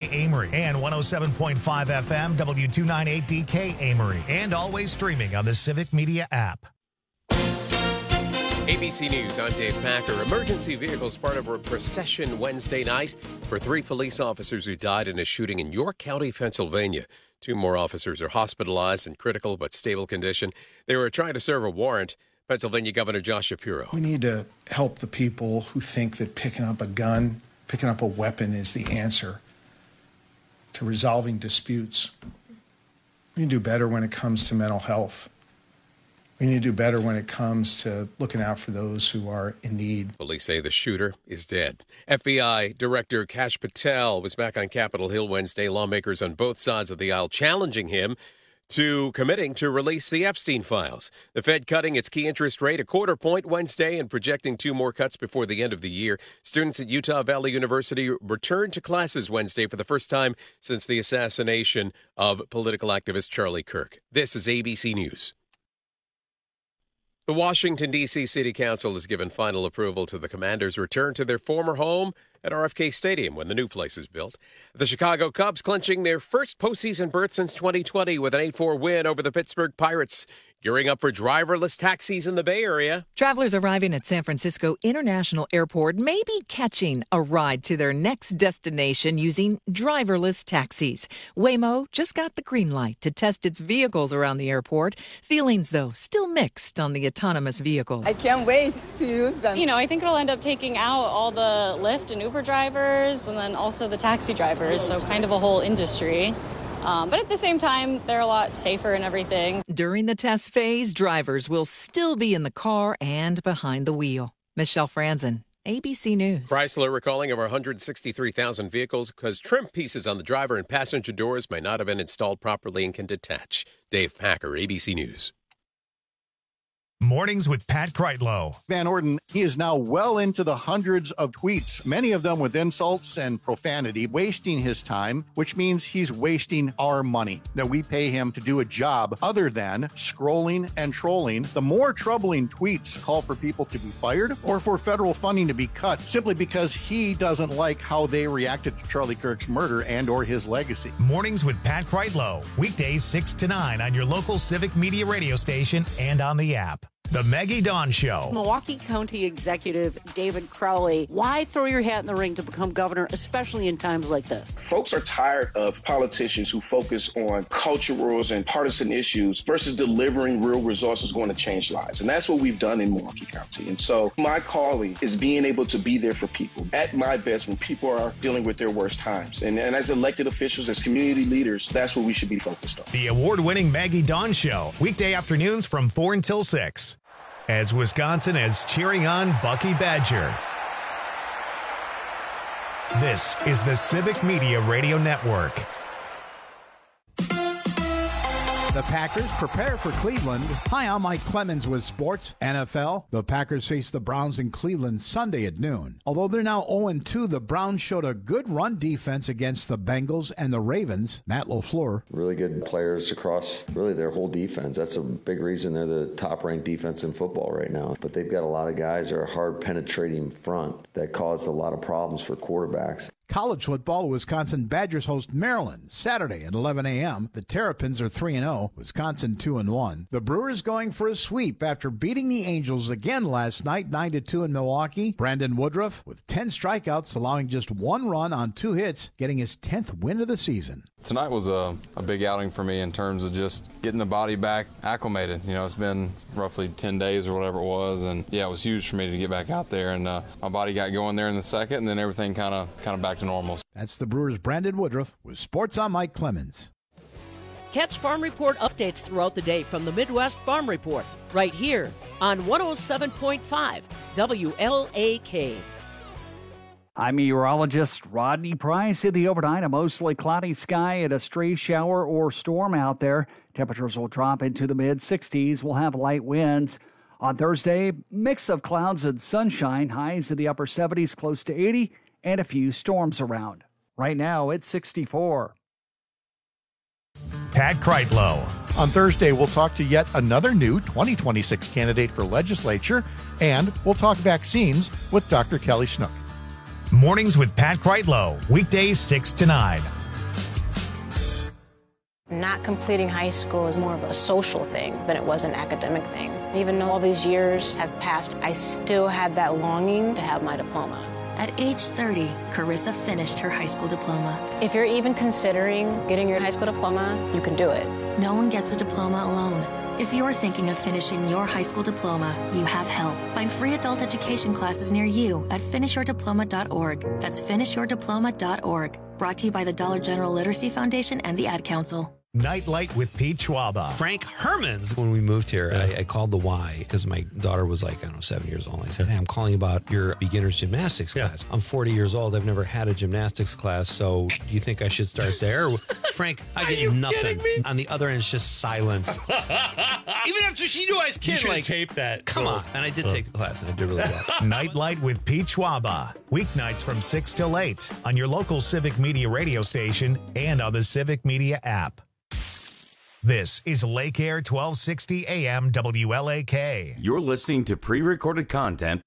Amory and 107.5 FM W298DK Amory, and always streaming on the Civic Media app. ABC News, I'm Dave Packer. Emergency vehicles part of a procession Wednesday night for 3 police officers who died in a shooting in York County, Pennsylvania. 2 more officers are hospitalized in critical but stable condition. They were trying to serve a warrant. Pennsylvania Governor Josh Shapiro. We need to help the people who think that picking up a gun, picking up a weapon is the answer to resolving disputes. We need to do better when it comes to mental health. We need to do better when it comes to looking out for those who are in need. Police say the shooter is dead. FBI Director Kash Patel was back on Capitol Hill Wednesday. Lawmakers on both sides of the aisle challenging him to committing to release the Epstein files. The Fed cutting its key interest rate a 1/4 point Wednesday and projecting 2 more cuts before the end of the year. Students at Utah Valley University returned to classes Wednesday for the first time since the assassination of political activist Charlie Kirk. This is ABC News. The Washington, D.C. City Council has given final approval to the Commanders' return to their former home at RFK Stadium when the new place is built. The Chicago Cubs clinching their first postseason berth since 2020 with an 8-4 win over the Pittsburgh Pirates. Gearing up for driverless taxis in the Bay Area. Travelers arriving at San Francisco International Airport may be catching a ride to their next destination using driverless taxis. Waymo just got the green light to test its vehicles around the airport. Feelings, though, still mixed on the autonomous vehicles. I can't wait to use them. I think it'll end up taking out all the Lyft and Uber drivers and then also the taxi drivers, so kind of a whole industry. But at the same time, they're a lot safer and everything. During the test phase, drivers will still be in the car and behind the wheel. Michelle Franzen, ABC News. Chrysler recalling over 163,000 vehicles because trim pieces on the driver and passenger doors may not have been installed properly and can detach. Dave Packer, ABC News. Mornings with Pat Kreitlow. Van Orden, he is now well into the hundreds of tweets, many of them with insults and profanity, wasting his time, which means he's wasting our money that we pay him to do a job other than scrolling and trolling. The more troubling tweets call for people to be fired or for federal funding to be cut simply because he doesn't like how they reacted to Charlie Kirk's murder and or his legacy. Mornings with Pat Kreitlow. Weekdays 6 to 9 on your local Civic Media radio station and on the app. The Maggie Dawn Show. Milwaukee County Executive David Crowley, why throw your hat in the ring to become governor, especially in times like this? Folks are tired of politicians who focus on culturals and partisan issues versus delivering real resources going to change lives. And that's what we've done in Milwaukee County. And so my calling is being able to be there for people at my best when people are dealing with their worst times. And as elected officials, as community leaders, that's what we should be focused on. The award-winning Maggie Dawn Show. Weekday afternoons from 4 until 6. As Wisconsin is cheering on Bucky Badger. This is the Civic Media Radio Network. The Packers prepare for Cleveland. Hi, I'm Mike Clemens with Sports NFL. The Packers face the Browns in Cleveland Sunday at noon. Although they're now 0-2, the Browns showed a good run defense against the Bengals and the Ravens. Matt LaFleur. Really good players across really their whole defense. That's a big reason they're the top-ranked defense in football right now. But they've got a lot of guys that are hard penetrating front that caused a lot of problems for quarterbacks. College football, Wisconsin Badgers host Maryland Saturday at 11 a.m. The Terrapins are 3-0, Wisconsin 2-1. The Brewers going for a sweep after beating the Angels again last night, 9-2 in Milwaukee. Brandon Woodruff with 10 strikeouts, allowing just 1 run on 2 hits, getting his 10th win of the season. Tonight was a big outing for me in terms of just getting the body back acclimated. It's been roughly 10 days or whatever it was, and yeah, it was huge for me to get back out there, and my body got going there in the second, and then everything kind of back to normal. That's the Brewers' Brandon Woodruff with Sports on Mike Clemens. Catch Farm Report updates throughout the day from the Midwest Farm Report, right here on 107.5 WLAK. I'm meteorologist Rodney Price. In the overnight, a mostly cloudy sky and a stray shower or storm out there. Temperatures will drop into the mid-60s. We'll have light winds. On Thursday, mix of clouds and sunshine. Highs in the upper 70s, close to 80, and a few storms around. Right now, it's 64. Pat Kreitlow. On Thursday, we'll talk to yet another new 2026 candidate for legislature, and we'll talk vaccines with Dr. Kelly Snook. Mornings with Pat Kreitlow. Weekdays 6 to 9 not completing high school is more of a social thing than it was an academic thing. Even though all these years have passed, I still had that longing to have my diploma. At age 30, Carissa finished her high school diploma. If you're even considering getting your high school diploma, you can do it. No one gets a diploma alone. If you're thinking of finishing your high school diploma, you have help. Find free adult education classes near you at finishyourdiploma.org. That's finishyourdiploma.org. Brought to you by the Dollar General Literacy Foundation and the Ad Council. Nightlight with Pete Schwaba. Frank Hermans. When we moved here, I called the Y because my daughter was like, 7 years old. I said, hey, I'm calling about your beginner's gymnastics class. I'm 40 years old. I've never had a gymnastics class. So do you think I should start there? Frank, I get nothing. On the other end, it's just silence. Even after she knew I was kidding. You should tape that. Come on. And I did take the class, and I did really well. Nightlight with Pete Schwaba. Weeknights from 6 till 8 on your local Civic Media radio station and on the Civic Media app. This is Lake Air 1260 AM WLAK. You're listening to pre-recorded content.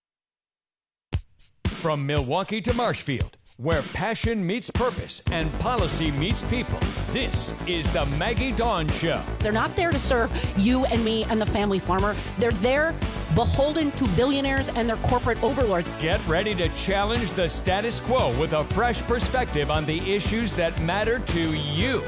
From Milwaukee to Marshfield, where passion meets purpose and policy meets people, this is the Maggie Dawn Show. They're not there to serve you and me and the family farmer. They're there beholden to billionaires and their corporate overlords. Get ready to challenge the status quo with a fresh perspective on the issues that matter to you.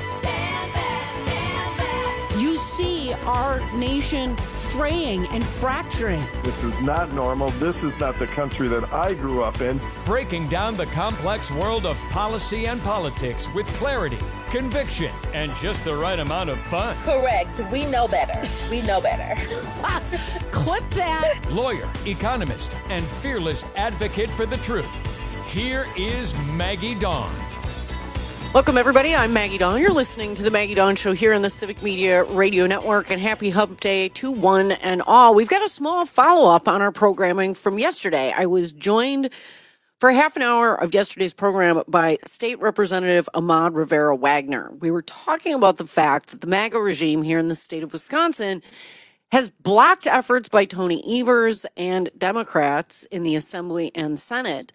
You see our nation fraying and fracturing. This is not normal. This is not the country that I grew up in. Breaking down the complex world of policy and politics with clarity, conviction, and just the right amount of fun. Correct. We know better. We know better. Clip that. Lawyer, economist, and fearless advocate for the truth. Here is Maggie Dawn. Welcome, everybody. I'm Maggie Dawn. You're listening to the Maggie Dawn Show here on the Civic Media Radio Network, and happy Hump Day to one and all. We've got a small follow-up on our programming from yesterday. I was joined for half an hour of yesterday's program by State Representative Ahmad Rivera-Wagner. We were talking about the fact that the MAGA regime here in the state of Wisconsin has blocked efforts by Tony Evers and Democrats in the Assembly and Senate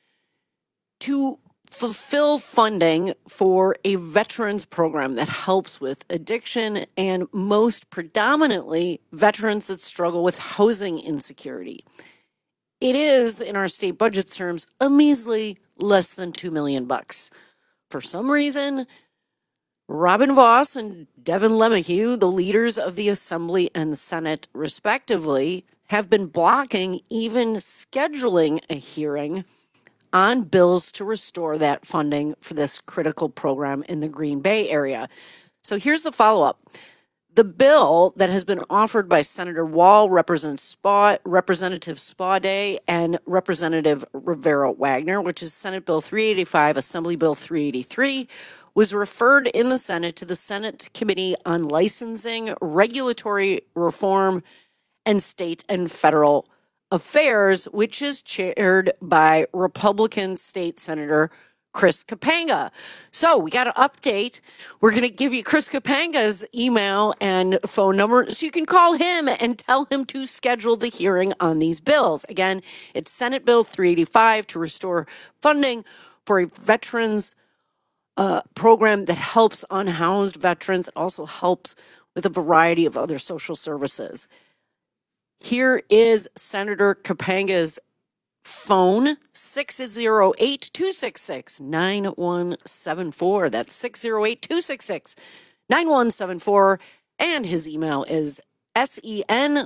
to fulfill funding for a veterans program that helps with addiction and most predominantly veterans that struggle with housing insecurity. It is, in our state budget terms, a measly less than $2 million. For some reason, Robin Vos and Devin LeMahieu, the leaders of the Assembly and Senate respectively, have been blocking even scheduling a hearing on bills to restore that funding for this critical program in the Green Bay area. So here's the follow-up. The bill that has been offered by Senator Wall, Representative Spaulding, and Representative Rivera-Wagner, which is Senate Bill 385, Assembly Bill 383, was referred in the Senate to the Senate Committee on Licensing, Regulatory Reform, and State and Federal Affairs, which is chaired by Republican State Senator Chris Kapanga. So we got an update. We're going to give you Chris Kapanga's email and phone number so you can call him and tell him to schedule the hearing on these bills. Again, it's Senate Bill 385 to restore funding for a veterans program that helps unhoused veterans. It also helps with a variety of other social services. Here is Senator Kapanga's phone, 608-266-9174. That's 608-266-9174. And his email is sen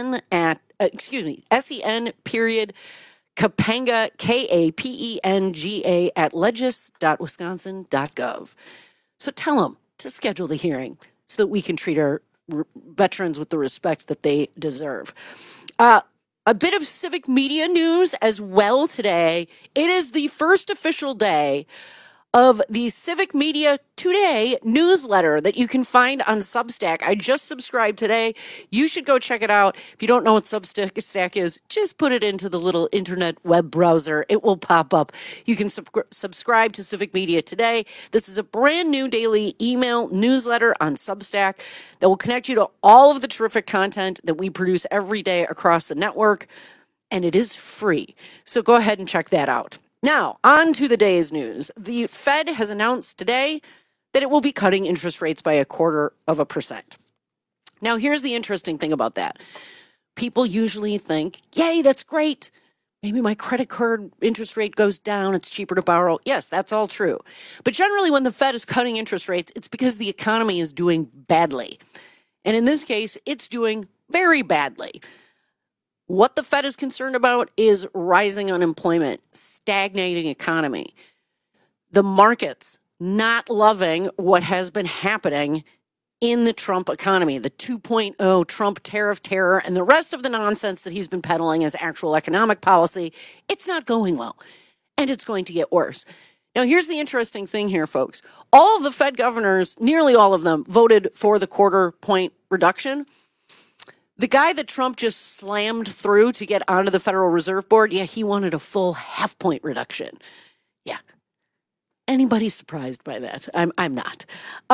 period Kapanga, Kapenga at legis.wisconsin.gov. So tell him to schedule the hearing so that we can treat our veterans with the respect that they deserve. A bit of civic media news as well today. It is the first official day of the Civic Media Today newsletter that you can find on Substack. I just subscribed today. You should go check it out. If you don't know what Substack is, just put it into the little internet web browser. It will pop up. You can subscribe to Civic Media Today. This is a brand new daily email newsletter on Substack that will connect you to all of the terrific content that we produce every day across the network, and it is free. So go ahead and check that out. Now, on to the day's news. The Fed has announced today that it will be cutting interest rates by 0.25%. Now, here's the interesting thing about that. People usually think, yay, that's great. Maybe my credit card interest rate goes down. It's cheaper to borrow. Yes, that's all true. But generally, when the Fed is cutting interest rates, it's because the economy is doing badly. And in this case, it's doing very badly. What the Fed is concerned about is rising unemployment, stagnating economy, the markets not loving what has been happening in the Trump economy, the 2.0 Trump tariff terror, and the rest of the nonsense that he's been peddling as actual economic policy. It's not going well, and it's going to get worse. Now, here's the interesting thing here, folks. All of the Fed governors, nearly all of them, voted for the 0.25-point reduction. The guy that Trump just slammed through to get onto the Federal Reserve Board, yeah, he wanted a full half-point reduction. Yeah. Anybody surprised by that? I'm not.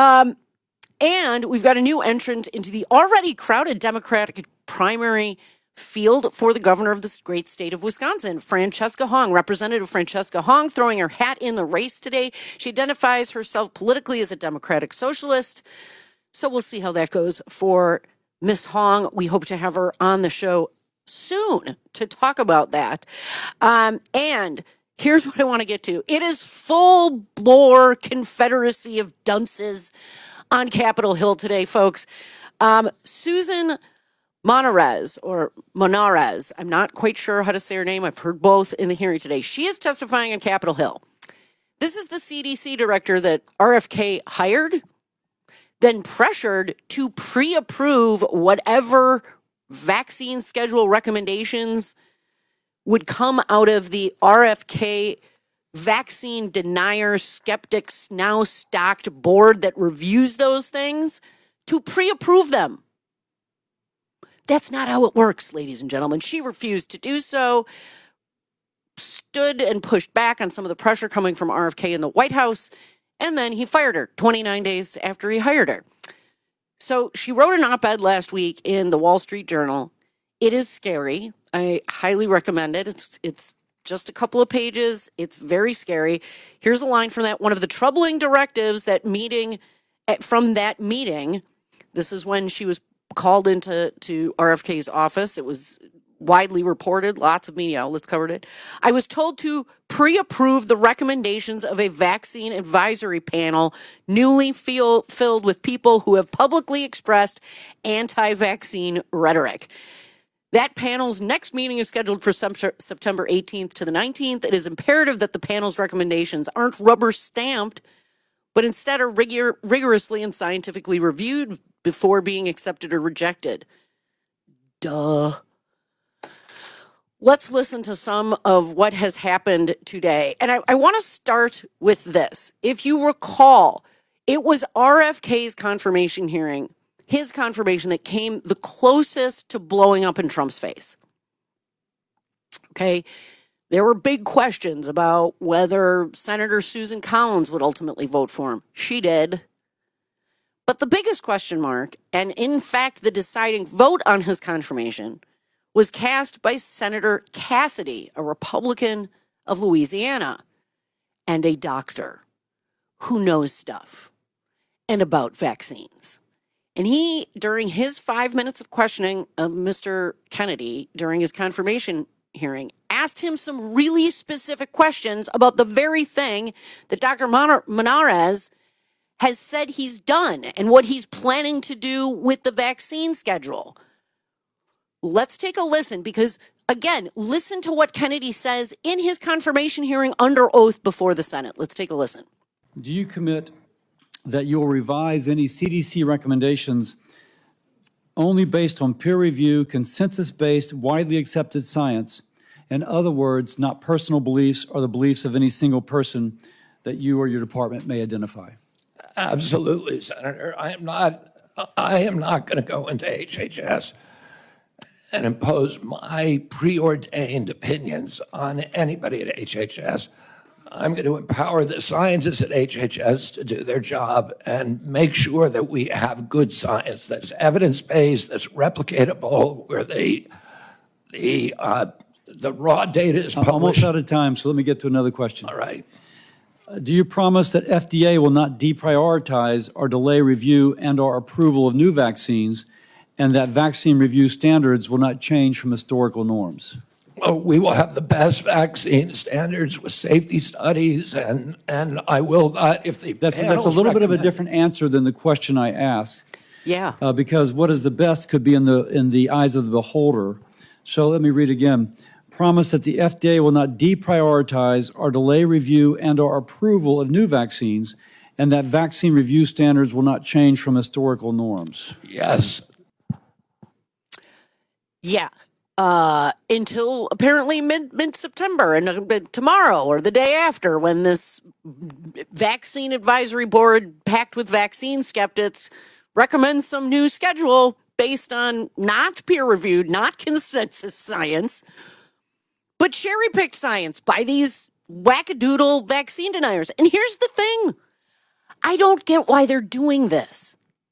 And we've got a new entrant into the already crowded Democratic primary field for the governor of this great state of Wisconsin, Francesca Hong. Representative Francesca Hong throwing her hat in the race today. She identifies herself politically as a Democratic socialist. So we'll see how that goes for Miss Hong. We hope to have her on the show soon to talk about that. And here's what I want to get to. It is full-bore confederacy of dunces on Capitol Hill today, folks. Susan Monarez, I'm not quite sure how to say her name. I've heard both in the hearing today. She is testifying on Capitol Hill. This is the CDC director that RFK hired, then pressured to pre-approve whatever vaccine schedule recommendations would come out of the RFK vaccine denier skeptics now stocked board that reviews those things, to pre-approve them. That's not how it works, ladies and gentlemen. She refused to do so, stood and pushed back on some of the pressure coming from RFK in the White House, and then he fired her 29 days after he hired her. So she wrote an op-ed last week in the Wall Street Journal. It is scary. I highly recommend it. It's just a couple of pages. It's very scary. Here's a line from that. One of the troubling directives from that meeting, this is when she was called into RFK's office. It was widely reported. Lots of media outlets covered it. I was told to pre-approve the recommendations of a vaccine advisory panel newly filled with people who have publicly expressed anti-vaccine rhetoric. That panel's next meeting is scheduled for September 18th to the 19th. It is imperative that the panel's recommendations aren't rubber stamped, but instead are rigorously and scientifically reviewed before being accepted or rejected. Duh. Let's listen to some of what has happened today. And I want to start with this. If you recall, it was RFK's confirmation hearing, his confirmation, that came the closest to blowing up in Trump's face. Okay. There were big questions about whether Senator Susan Collins would ultimately vote for him. She did. But the biggest question mark, and in fact the deciding vote on his confirmation, was cast by Senator Cassidy, a Republican of Louisiana, and a doctor who knows stuff and about vaccines. And he, during his 5 minutes of questioning of Mr. Kennedy during his confirmation hearing, asked him some really specific questions about the very thing that Dr. Monarez has said he's done and what he's planning to do with the vaccine schedule. Let's take a listen because, again, listen to what Kennedy says in his confirmation hearing under oath before the Senate. Let's take a listen. Do you commit that you'll revise any CDC recommendations only based on peer review, consensus-based, widely accepted science? In other words, not personal beliefs or the beliefs of any single person that you or your department may identify? Absolutely, Senator. I am not going to go into HHS and impose my preordained opinions on anybody at HHS. I'm going to empower the scientists at HHS to do their job and make sure that we have good science that's evidence-based, that's replicatable, where the raw data is published. I'm almost out of time, so let me get to another question. All right. Do you promise that FDA will not deprioritize or delay review and or approval of new vaccines, and that vaccine review standards will not change from historical norms? We will have the best vaccine standards with safety studies, and I will not, if the That's a little bit of a different answer than the question I asked. Yeah. Because what is the best could be in the eyes of the beholder. So let me read again. Promise that the FDA will not deprioritize or delay review and or approval of new vaccines, and that vaccine review standards will not change from historical norms. Yes. Yeah. Until apparently mid-September and tomorrow or the day after, when this vaccine advisory board packed with vaccine skeptics recommends some new schedule based on not peer-reviewed, not consensus science, but cherry-picked science by these wackadoodle vaccine deniers. And here's the thing. I don't get why they're doing this.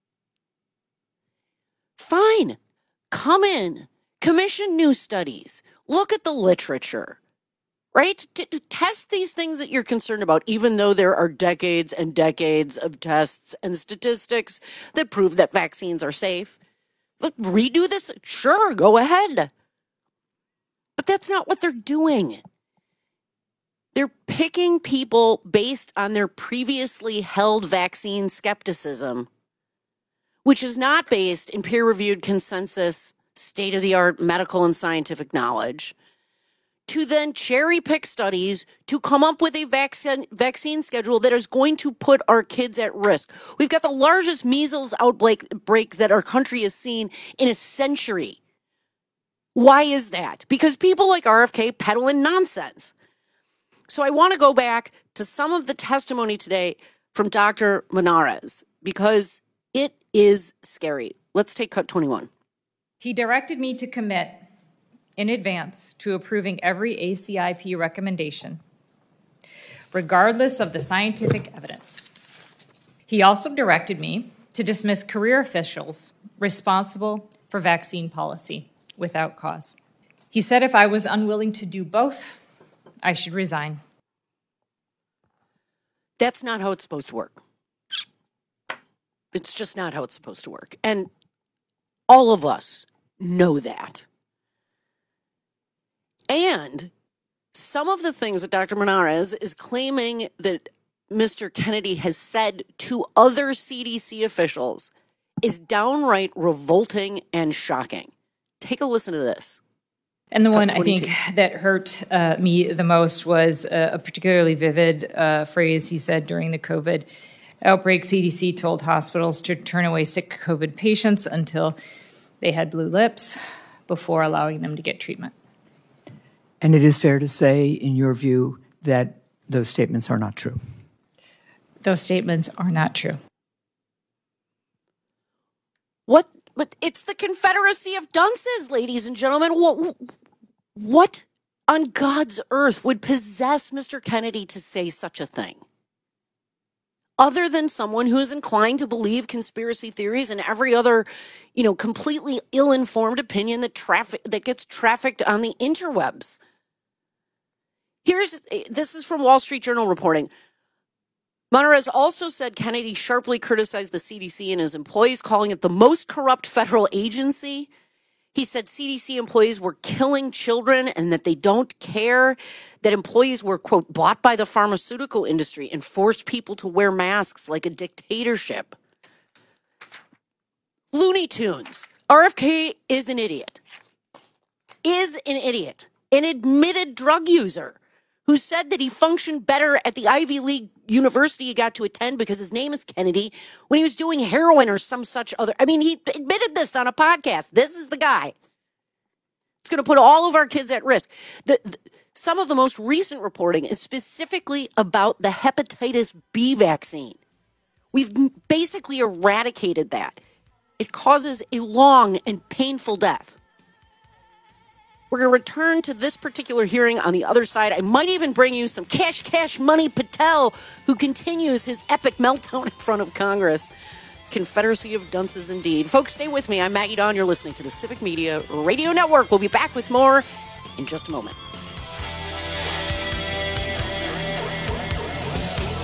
Fine. Come in. Commission new studies. Look at the literature. Right? To test these things that you're concerned about, even though there are decades and decades of tests and statistics that prove that vaccines are safe. But redo this? Sure, go ahead. But that's not what they're doing. They're picking people based on their previously held vaccine skepticism, which is not based in peer-reviewed consensus, state-of-the-art medical and scientific knowledge, to then cherry-pick studies to come up with a vaccine schedule that is going to put our kids at risk. We've got the largest measles outbreak that our country has seen in a century. Why is that? Because people like RFK peddling nonsense. So I want to go back to some of the testimony today from Dr. Menarez, because it is scary. Let's take cut 21. He directed me to commit in advance to approving every ACIP recommendation, regardless of the scientific evidence. He also directed me to dismiss career officials responsible for vaccine policy without cause. He said if I was unwilling to do both, I should resign. That's not how it's supposed to work. It's just not how it's supposed to work. And all of us know that. And some of the things that Dr. Menarez is claiming that Mr. Kennedy has said to other CDC officials is downright revolting and shocking. Take a listen to this. And the one I think that hurt me the most was a particularly vivid phrase he said during the COVID outbreak. CDC told hospitals to turn away sick COVID patients until they had blue lips before allowing them to get treatment. And it is fair to say, in your view, that those statements are not true. Those statements are not true. What? But it's the Confederacy of Dunces, ladies and gentlemen. What on God's earth would possess Mr. Kennedy to say such a thing? Other than someone who is inclined to believe conspiracy theories and every other, completely ill-informed opinion that gets trafficked on the interwebs. This is from Wall Street Journal reporting. Menarez also said Kennedy sharply criticized the CDC and his employees, calling it the most corrupt federal agency. He said CDC employees were killing children and that they don't care, that employees were, quote, bought by the pharmaceutical industry and forced people to wear masks like a dictatorship. Looney Tunes. RFK is an idiot. An admitted drug user who said that he functioned better at the Ivy League university he got to attend because his name is Kennedy when he was doing heroin or some such other. He admitted this on a podcast. This is the guy. It's going to put all of our kids at risk. Some of the most recent reporting is specifically about the hepatitis B vaccine. We've basically eradicated that. It causes a long and painful death. We're going to return to this particular hearing on the other side. I might even bring you some Cash Money Patel, who continues his epic meltdown in front of Congress. Confederacy of Dunces indeed. Folks, stay with me. I'm Maggie Dawn. You're listening to the Civic Media Radio Network. We'll be back with more in just a moment.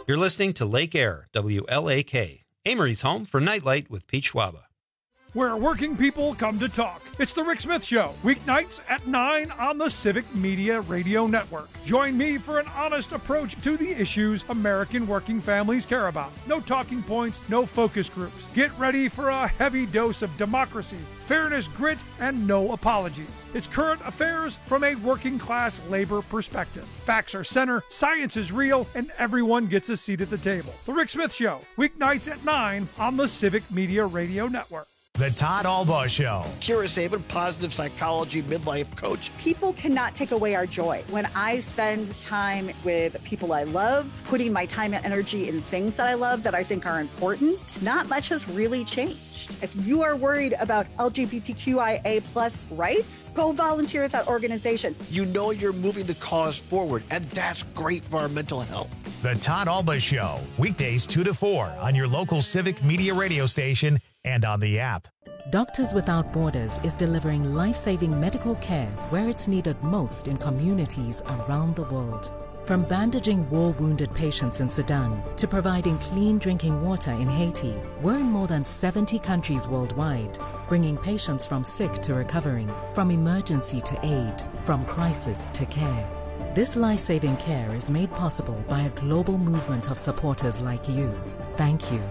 You're listening to Lake Air, WLAK, Amory's home for Nightlight with Pete Schwaba. Where working people come to talk. It's The Rick Smith Show, weeknights at 9 on the Civic Media Radio Network. Join me for an honest approach to the issues American working families care about. No talking points, no focus groups. Get ready for a heavy dose of democracy, fairness, grit, and no apologies. It's current affairs from a working class labor perspective. Facts are center, science is real, and everyone gets a seat at the table. The Rick Smith Show, weeknights at 9 on the Civic Media Radio Network. The Todd Albaugh Show. Kira Sabin, positive psychology, midlife coach. People cannot take away our joy. When I spend time with people I love, putting my time and energy in things that I love that I think are important, not much has really changed. If you are worried about LGBTQIA plus rights, go volunteer at that organization. You know you're moving the cause forward, and that's great for our mental health. The Todd Albaugh Show, weekdays 2 to 4 on your local Civic Media radio station and on the app. Doctors Without Borders is delivering life-saving medical care where it's needed most in communities around the world. From bandaging war-wounded patients in Sudan to providing clean drinking water in Haiti, we're in more than 70 countries worldwide, bringing patients from sick to recovering, from emergency to aid, from crisis to care. This life-saving care is made possible by a global movement of supporters like you. Thank you.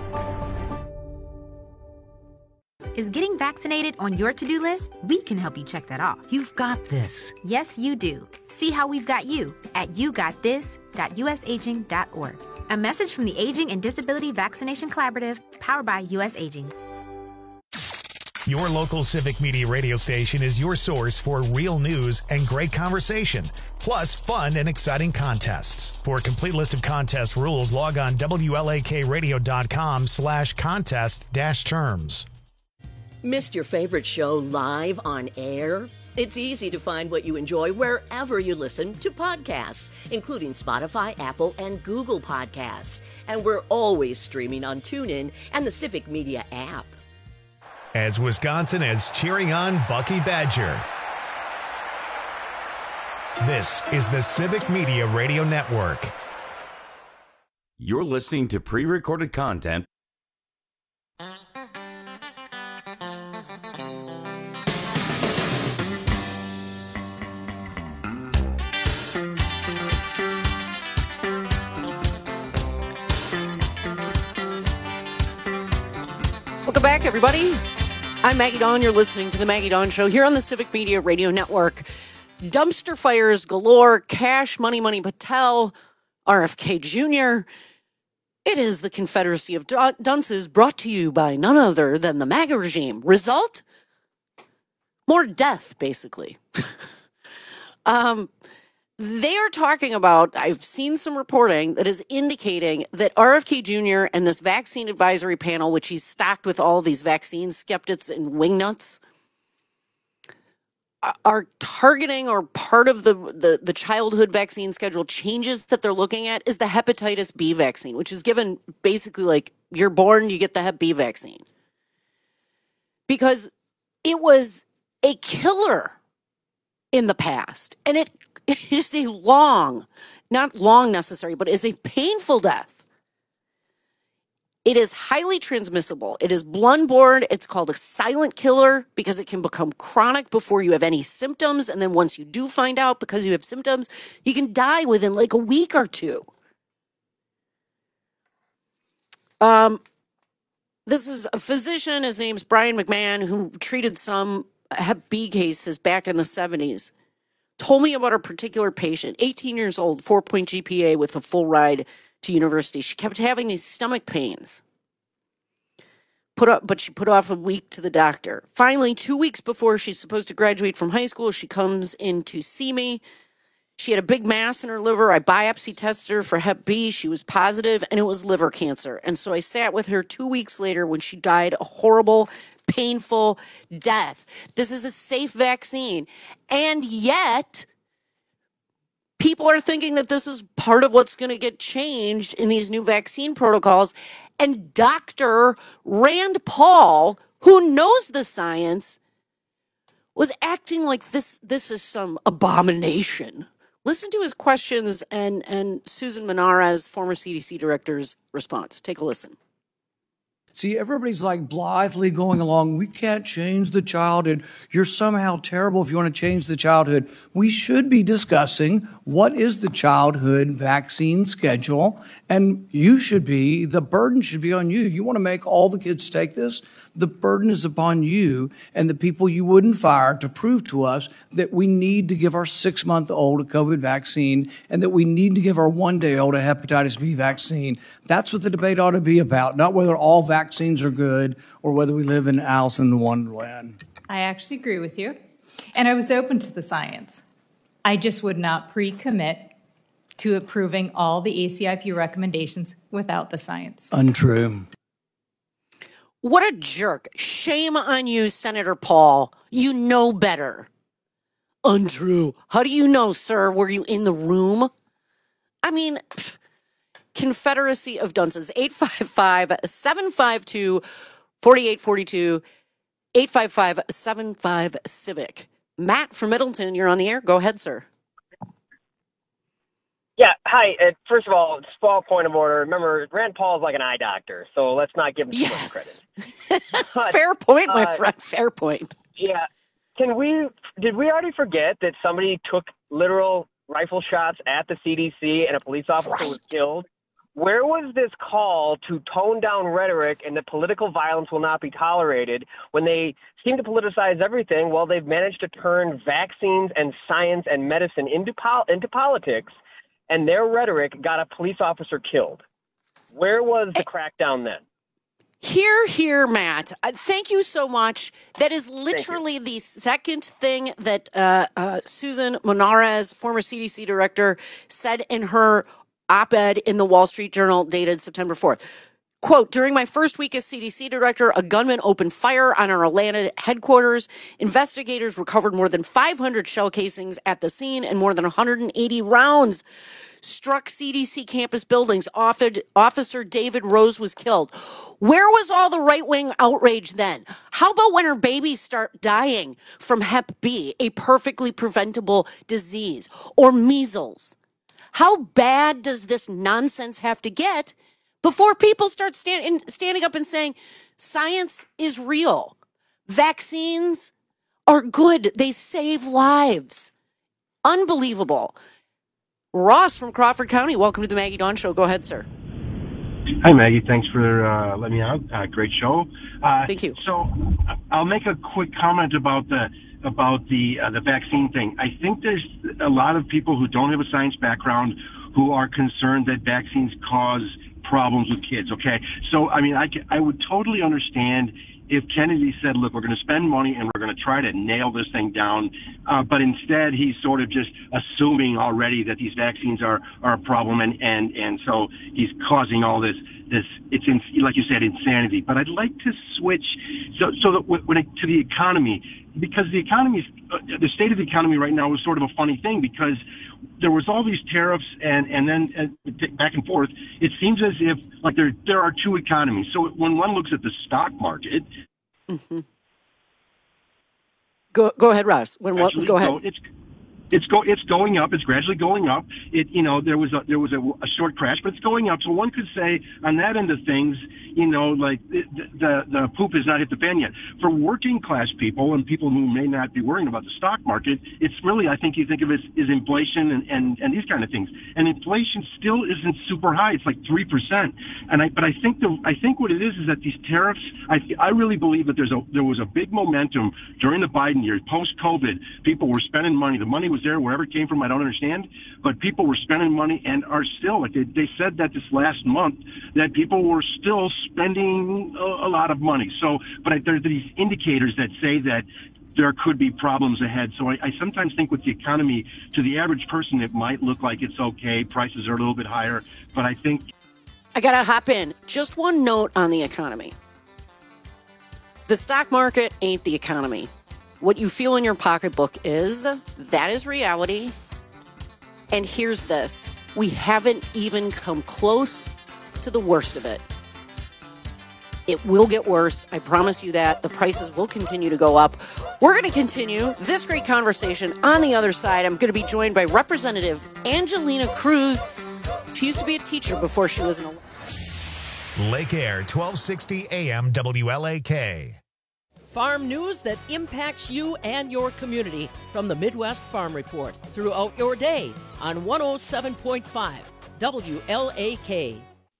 Is getting vaccinated on your to-do list? We can help you check that off. You've got this. Yes, you do. See how we've got you at yougotthis.usaging.org. A message from the Aging and Disability Vaccination Collaborative, powered by U.S. Aging. Your local Civic Media radio station is your source for real news and great conversation, plus fun and exciting contests. For a complete list of contest rules, log on WLAKradio.com/contest-terms. Missed your favorite show live on air? It's easy to find what you enjoy wherever you listen to podcasts, including Spotify, Apple, and Google Podcasts. And we're always streaming on TuneIn and the Civic Media app. As Wisconsin is cheering on Bucky Badger. This is the Civic Media Radio Network. You're listening to pre-recorded content. Welcome back, everybody. I'm Maggie Dawn. You're listening to The Maggie Dawn Show here on the Civic Media Radio Network. Dumpster fires galore, Cash Money Patel, RFK Jr. It is the Confederacy of Dunces brought to you by none other than the MAGA regime. Result? More death, basically. They are talking about, I've seen some reporting that is indicating that RFK Jr. and this vaccine advisory panel, which he's stacked with all these vaccine skeptics and wingnuts, are targeting, or part of the childhood vaccine schedule changes that they're looking at is the hepatitis B vaccine, which is given basically like you're born, you get the Hep B vaccine. Because it was a killer in the past, and it is a not long necessary, but is a painful death. It is highly transmissible. It is blood-borne. It's called a silent killer because it can become chronic before you have any symptoms. And then once you do find out because you have symptoms, you can die within like a week or two. This is a physician. His name's Brian McMahon, who treated some Hep B cases back in the 70s. Told me about a particular patient, 18 years old, 4-point GPA with a full ride to university. She kept having these stomach pains. But she put off a week to the doctor. Finally, 2 weeks before she's supposed to graduate from high school, she comes in to see me. She had a big mass in her liver. I biopsy tested her for Hep B. She was positive, and it was liver cancer. And so I sat with her 2 weeks later when she died a horrible, painful death. This is a safe vaccine. And yet, people are thinking that this is part of what's going to get changed in these new vaccine protocols. And Dr. Rand Paul, who knows the science, was acting like this is some abomination. Listen to his questions and Susan Menarez, former CDC director's response. Take a listen. See, everybody's like blithely going along. We can't change the childhood. You're somehow terrible if you want to change the childhood. We should be discussing what is the childhood vaccine schedule, and the burden should be on you. You want to make all the kids take this? The burden is upon you and the people you wouldn't fire to prove to us that we need to give our 6-month-old a COVID vaccine and that we need to give our 1-day-old a hepatitis B vaccine. That's what the debate ought to be about, not whether all vaccines are good or whether we live in Alice in Wonderland. I actually agree with you. And I was open to the science. I just would not pre-commit to approving all the ACIP recommendations without the science. Untrue. What a jerk. Shame on you, Senator Paul. You know better. Untrue. How do you know, sir? Were you in the room? I mean, Confederacy of Dunces. 855-752-4842. 855-75-CIVIC. Matt from Middleton, you're on the air. Go ahead, sir. Yeah, hi. First of all, small point of order. Remember, Rand Paul is like an eye doctor, so let's not give him too much credit. But, fair point, my friend. Fair point. Yeah. Did we already forget that somebody took literal rifle shots at the CDC and a police officer was killed? Where was this call to tone down rhetoric and that political violence will not be tolerated when they seem to politicize everything? Well, they've managed to turn vaccines and science and medicine into politics, and their rhetoric got a police officer killed. Where was the crackdown then? Here, Matt. Thank you so much. That is literally the second thing that Susan Menarez, former CDC director, said in her op-ed in the Wall Street Journal dated September 4th. Quote, during my first week as CDC director, a gunman opened fire on our Atlanta headquarters. Investigators recovered more than 500 shell casings at the scene and more than 180 rounds struck CDC campus buildings. Officer David Rose was killed. Where was all the right-wing outrage then? How about when our babies start dying from Hep B, a perfectly preventable disease, or measles? How bad does this nonsense have to get before people start standing up and saying, science is real. Vaccines are good. They save lives. Unbelievable. Ross from Crawford County, welcome to the Maggie Dawn Show. Go ahead, sir. Hi, Maggie. Thanks for letting me on. Great show. Thank you. So I'll make a quick comment about the vaccine thing. I think there's a lot of people who don't have a science background who are concerned that vaccines cause problems with kids. Okay, so I mean, I would totally understand if Kennedy said, look, we're going to spend money and we're going to try to nail this thing down, but instead he's sort of just assuming already that these vaccines are a problem, and so he's causing all this it's like you said, insanity. But I'd like to switch to the economy, because the state of the economy right now is sort of a funny thing, because there was all these tariffs and then back and forth. It seems as if like there are two economies. So when one looks at the stock market, go ahead, Ross. Go ahead. It's going up. It's gradually going up. There was a short crash, but it's going up. So one could say on that end of things, like the poop has not hit the fan yet. For working class people and people who may not be worrying about the stock market, it's really, I think you think of it as inflation and these kind of things. And inflation still isn't super high. It's like 3%. But I think what it is that these tariffs, I really believe that there was a big momentum during the Biden years, post-COVID. People were spending money. The money was there, wherever it came from, I don't understand, but people were spending money and are still, like they said that this last month, that people were still spending a lot of money. So, but there are these indicators that say that there could be problems ahead. So I sometimes think with the economy, to the average person, it might look like it's okay. Prices are a little bit higher, but I think... I got to hop in. Just one note on the economy. The stock market ain't the economy. What you feel in your pocketbook is, that is reality. And here's this. We haven't even come close to the worst of it. It will get worse. I promise you that. The prices will continue to go up. We're going to continue this great conversation on the other side. I'm going to be joined by Representative Angelina Cruz. She used to be a teacher before she was an Lake Air 1260 AM WLAK. Farm news that impacts you and your community from the Midwest Farm Report throughout your day on 107.5 WLAK.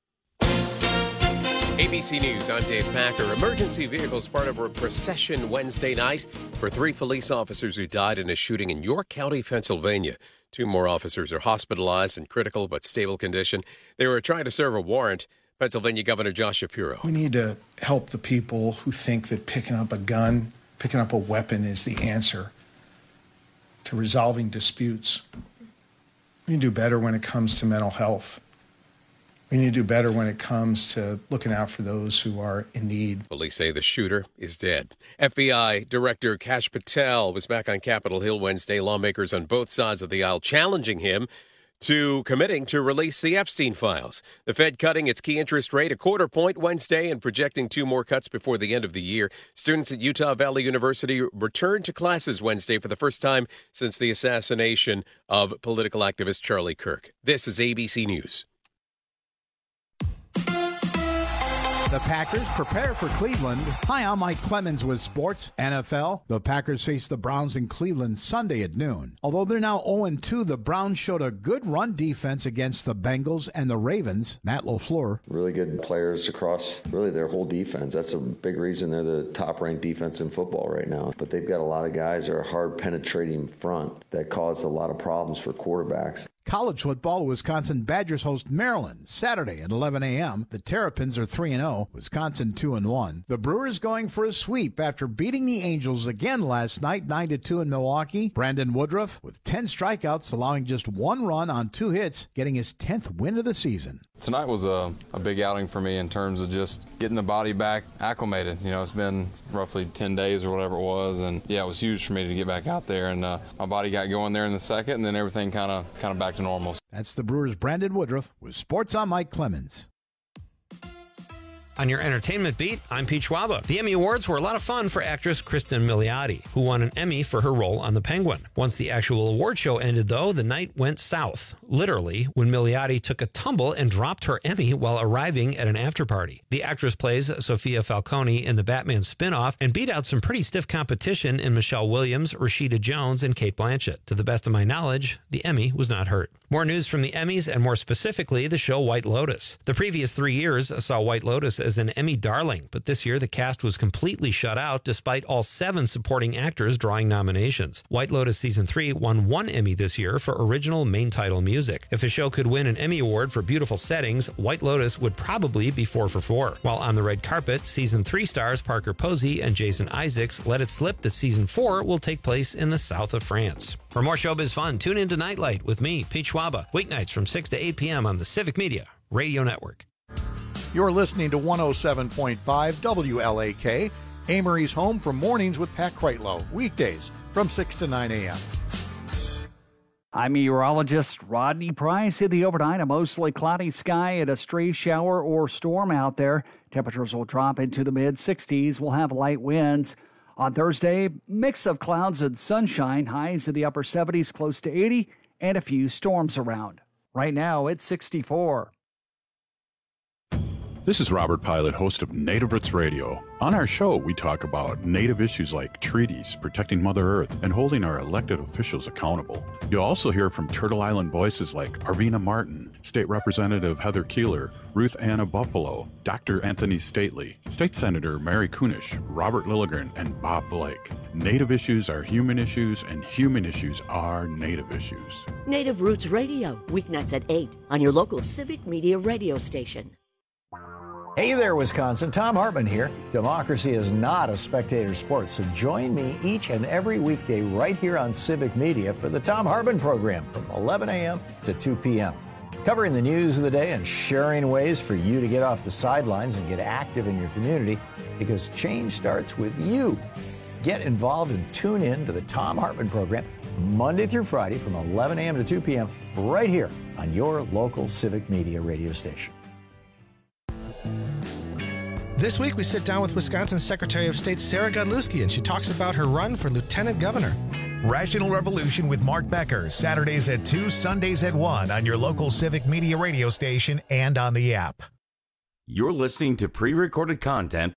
ABC News, I'm Dave Packer. Emergency vehicles part of a procession Wednesday night for 3 police officers who died in a shooting in York County, Pennsylvania. 2 more officers are hospitalized in critical but stable condition. They were trying to serve a warrant. Pennsylvania Governor Josh Shapiro. We need to help the people who think that picking up a gun, picking up a weapon is the answer to resolving disputes. We need to do better when it comes to mental health. We need to do better when it comes to looking out for those who are in need. Police say the shooter is dead. FBI Director Kash Patel was back on Capitol Hill Wednesday. Lawmakers on both sides of the aisle challenging him to committing to release the Epstein files. The Fed cutting its key interest rate 1/4 point Wednesday and projecting 2 more cuts before the end of the year. Students at Utah Valley University returned to classes Wednesday for the first time since the assassination of political activist Charlie Kirk. This is ABC News. The Packers prepare for Cleveland. Hi, I'm Mike Clemens with Sports NFL. The Packers face the Browns in Cleveland Sunday at noon. Although they're now 0-2, the Browns showed a good run defense against the Bengals and the Ravens. Matt LaFleur. Really good players across really their whole defense. That's a big reason they're the top-ranked defense in football right now. But they've got a lot of guys that are hard-penetrating front that cause a lot of problems for quarterbacks. College football, the Wisconsin Badgers host Maryland Saturday at 11 a.m. The Terrapins are 3-0, Wisconsin 2-1. The Brewers going for a sweep after beating the Angels again last night, 9-2 in Milwaukee. Brandon Woodruff with 10 strikeouts, allowing just 1 run on 2 hits, getting his 10th win of the season. Tonight was a big outing for me in terms of just getting the body back acclimated. You know, it's been roughly 10 days or whatever it was, and yeah, it was huge for me to get back out there, and my body got going there in the second, and then everything kind of back to normal. That's the Brewers' Brandon Woodruff with Sports on Mike Clemens. On your entertainment beat, I'm Pete Schwaba. The Emmy Awards were a lot of fun for actress Kristen Milioti, who won an Emmy for her role on The Penguin. Once the actual award show ended, though, the night went south, literally, when Milioti took a tumble and dropped her Emmy while arriving at an after-party. The actress plays Sophia Falcone in the Batman spin-off and beat out some pretty stiff competition in Michelle Williams, Rashida Jones, and Cate Blanchett. To the best of my knowledge, the Emmy was not hurt. More news from the Emmys, and more specifically, the show White Lotus. The previous 3 years saw White Lotus as an Emmy darling, but this year the cast was completely shut out despite all 7 supporting actors drawing nominations. White Lotus Season 3 won 1 Emmy this year for original main title music. If a show could win an Emmy Award for beautiful settings, White Lotus would probably be 4 for 4. While on the red carpet, Season 3 stars Parker Posey and Jason Isaacs let it slip that Season 4 will take place in the south of France. For more showbiz fun, tune into Nightlight with me, Pete Schwaba, weeknights from 6 to 8 p.m. on the Civic Media Radio Network. You're listening to 107.5 WLAK, Amory's home for mornings with Pat Kreitlow, weekdays from 6 to 9 a.m. I'm meteorologist Rodney Price. In the overnight, a mostly cloudy sky and a stray shower or storm out there. Temperatures will drop into the mid-60s. We'll have light winds. On Thursday, mix of clouds and sunshine, highs in the upper 70s, close to 80, and a few storms around. Right now, it's 64. This is Robert Pilot, host of Native Roots Radio. On our show, we talk about Native issues like treaties, protecting Mother Earth, and holding our elected officials accountable. You'll also hear from Turtle Island voices like Arvina Martin, State Representative Heather Keeler, Ruth Anna Buffalo, Dr. Anthony Stately, State Senator Mary Kunish, Robert Lilligren, and Bob Blake. Native issues are human issues, and human issues are Native issues. Native Roots Radio, weeknights at 8 on your local Civic Media radio station. Hey there, Wisconsin. Tom Hartman here. Democracy is not a spectator sport, so join me each and every weekday right here on Civic Media for the Tom Hartman program from 11 a.m. to 2 p.m. Covering the news of the day and sharing ways for you to get off the sidelines and get active in your community, because change starts with you. Get involved and tune in to the Tom Hartman program Monday through Friday from 11 a.m. to 2 p.m. right here on your local Civic Media radio station. This week, we sit down with Wisconsin's Secretary of State Sarah Godlewski, and she talks about her run for lieutenant governor. Rational Revolution with Mark Becker, Saturdays at 2, Sundays at 1 on your local Civic Media radio station and on the app. You're listening to pre-recorded content.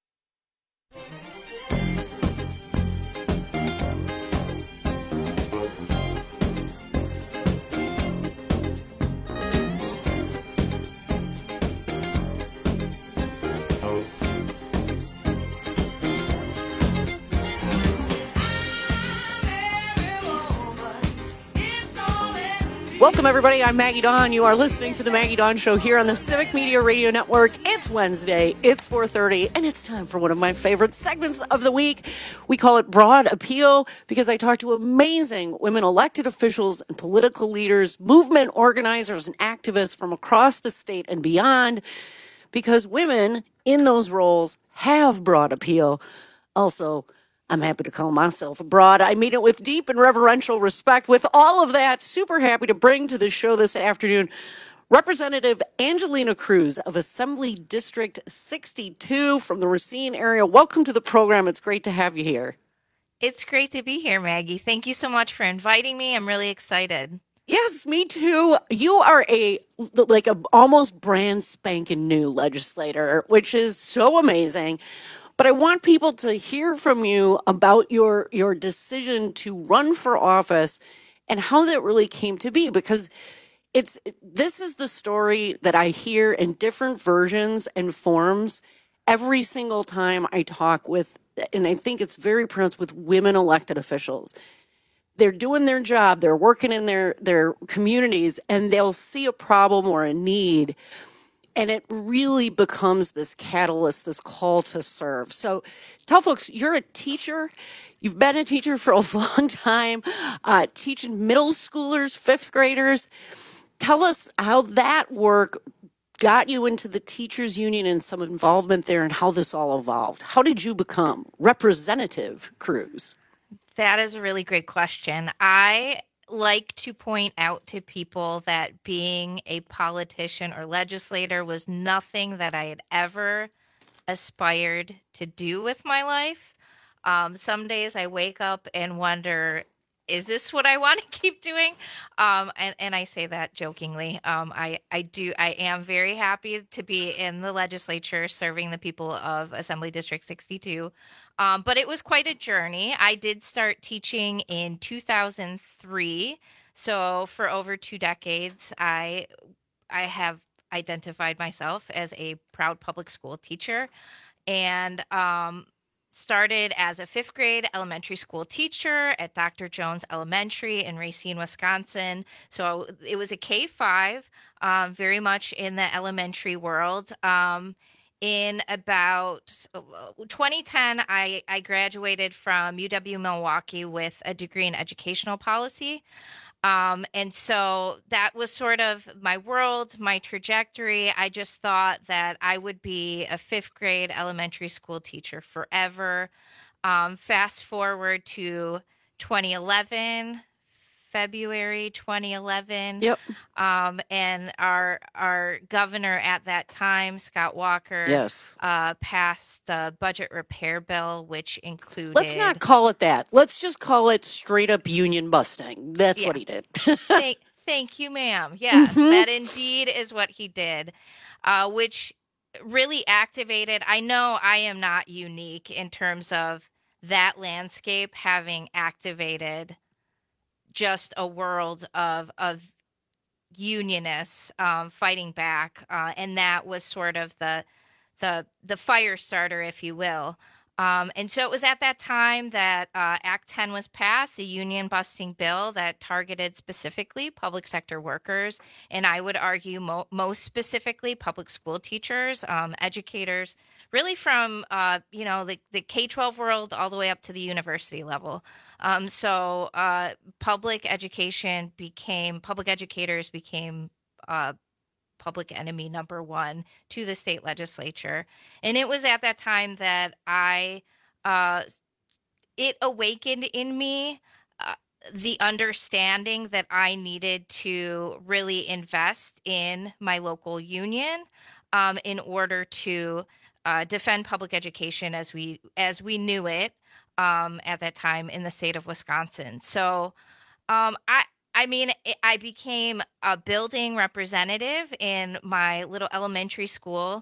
Welcome, everybody. I'm Maggie Dawn. You are listening to the Maggie Dawn Show here on the Civic Media Radio Network. It's Wednesday. It's 4:30, and it's time for one of my favorite segments of the week. We call it Broad Appeal because I talk to amazing women elected officials and political leaders, movement organizers, and activists from across the state and beyond, because women in those roles have broad appeal. Also, I'm happy to call myself a broad. I mean it with deep and reverential respect. With all of that, super happy to bring to the show this afternoon Representative Angelina Cruz of Assembly District 62 from the Racine area. Welcome to the program. It's great to have you here. It's great to be here, Maggie. Thank you so much for inviting me. I'm really excited. Yes, me too. You are a almost brand spanking new legislator, which is so amazing. But I want people to hear from you about your decision to run for office and how that really came to be, because this is the story that I hear in different versions and forms every single time I talk with, and I think it's very pronounced with women elected officials. They're doing their job, they're working in their communities, and they'll see a problem or a need, and it really becomes this catalyst, this call to serve. So tell folks, you're a teacher. You've been a teacher for a long time, teaching middle schoolers, fifth graders. Tell us how that work got you into the teachers union and some involvement there and how this all evolved. How did you become Representative Cruz? That is a really great question. I like to point out to people that being a politician or legislator was nothing that I had ever aspired to do with my life. Some days I wake up and wonder, is this what I want to keep doing? And I say that jokingly. I am very happy to be in the legislature serving the people of Assembly District 62. But it was quite a journey. I did start teaching in 2003. So for over 2 decades, I have identified myself as a proud public school teacher, and started as a 5th grade elementary school teacher at Dr. Jones Elementary in Racine, Wisconsin. So it was a K-5, very much in the elementary world. In about 2010, I graduated from UW-Milwaukee with a degree in educational policy. And so that was sort of my world, my trajectory. I just thought that I would be a 5th grade elementary school teacher forever. Fast forward to 2011, February 2011. Yep. And our governor at that time, Scott Walker, yes, passed the budget repair bill, which included... Let's not call it that. Let's just call it straight up union busting. That's what he did. Thank you, ma'am. Yes, that indeed is what he did, which really activated... I know I am not unique in terms of that landscape having activated just a world of unionists fighting back, and that was sort of the fire starter, if you will. And so it was at that time that Act 10 was passed, a union busting bill that targeted specifically public sector workers, and I would argue most specifically public school teachers, educators, really from the K-12 world all the way up to the university level. So public educators became public enemy number one to the state legislature. And it was at that time that it awakened in me the understanding that I needed to really invest in my local union in order to defend public education as we knew it at that time in the state of Wisconsin. So I became a building representative in my little elementary school.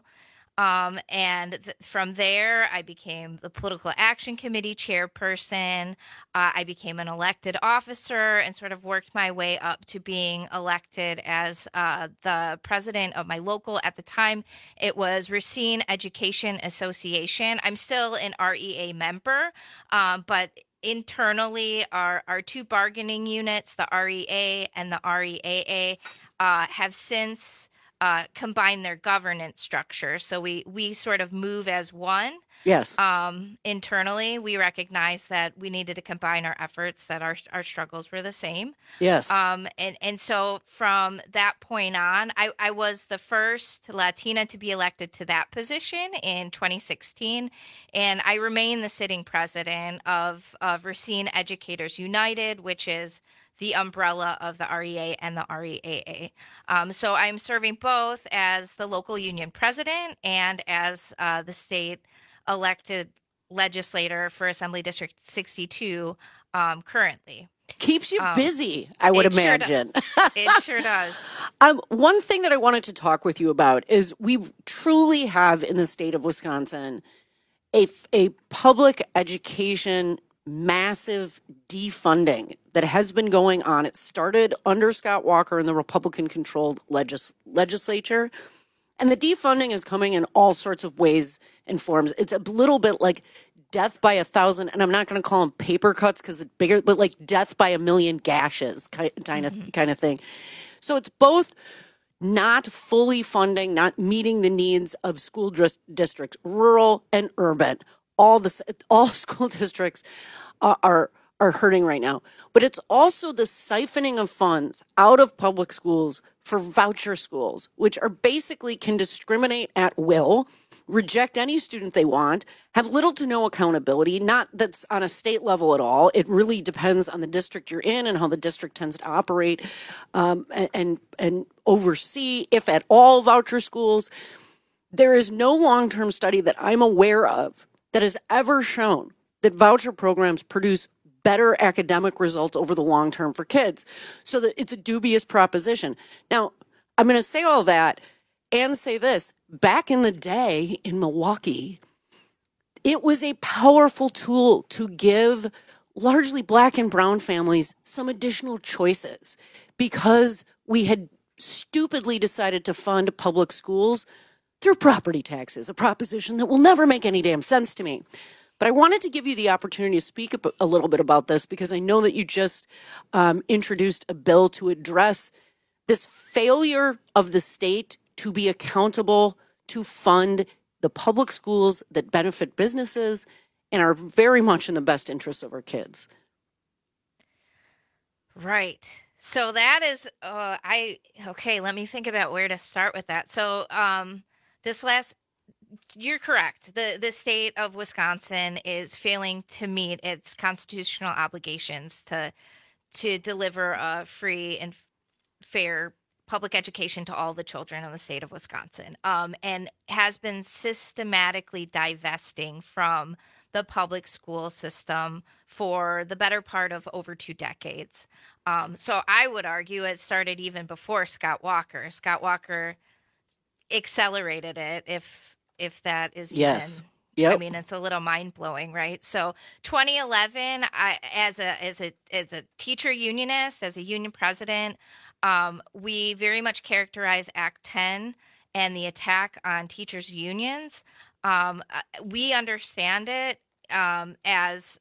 From there, I became the Political Action Committee chairperson. I became an elected officer and sort of worked my way up to being elected as the president of my local. At the time, it was Racine Education Association. I'm still an REA member, but internally, our two bargaining units, the REA and the REAA, have since combine their governance structure. So we sort of move as one. Yes. Internally, we recognize that we needed to combine our efforts, that our struggles were the same. Yes. And so from that point on, I was the first Latina to be elected to that position in 2016. And I remain the sitting president of Racine Educators United, which is the umbrella of the REA and the REAA. So I'm serving both as the local union president and as the state elected legislator for Assembly District 62 currently. Keeps you busy, I would imagine. It sure does. One thing that I wanted to talk with you about is we truly have in the state of Wisconsin a public education massive defunding that has been going on. It started under Scott Walker in the Republican-controlled legislature, and the defunding is coming in all sorts of ways and forms. It's a little bit like death by 1,000, and I'm not going to call them paper cuts because it's bigger, but like death by 1,000,000 gashes kind of thing. So it's both not fully funding, not meeting the needs of school districts, rural and urban. All school districts are hurting right now. But it's also the siphoning of funds out of public schools for voucher schools, which are basically can discriminate at will, reject any student they want, have little to no accountability, not that's on a state level at all. It really depends on the district you're in and how the district tends to operate and oversee, if at all, voucher schools. There is no long-term study that I'm aware of that has ever shown that voucher programs produce better academic results over the long term for kids. So that it's a dubious proposition. Now, I'm going to say all that and say this. Back in the day in Milwaukee, it was a powerful tool to give largely Black and brown families some additional choices because we had stupidly decided to fund public schools through property taxes, a proposition that will never make any damn sense to me. But I wanted to give you the opportunity to speak a little bit about this because I know that you just introduced a bill to address this failure of the state to be accountable to fund the public schools that benefit businesses and are very much in the best interests of our kids. Right. So that is, let me think about where to start with that. So you're correct. The state of Wisconsin is failing to meet its constitutional obligations to deliver a free and fair public education to all the children of the state of Wisconsin, and has been systematically divesting from the public school system for the better part of over 2 decades. So I would argue it started even before Scott Walker. Scott Walker accelerated it, if that is even. Yes. Yep. I mean, it's a little mind blowing, right? So 2011, as a teacher unionist, as a union president, we very much characterize Act 10 and the attack on teachers' unions. We understand it as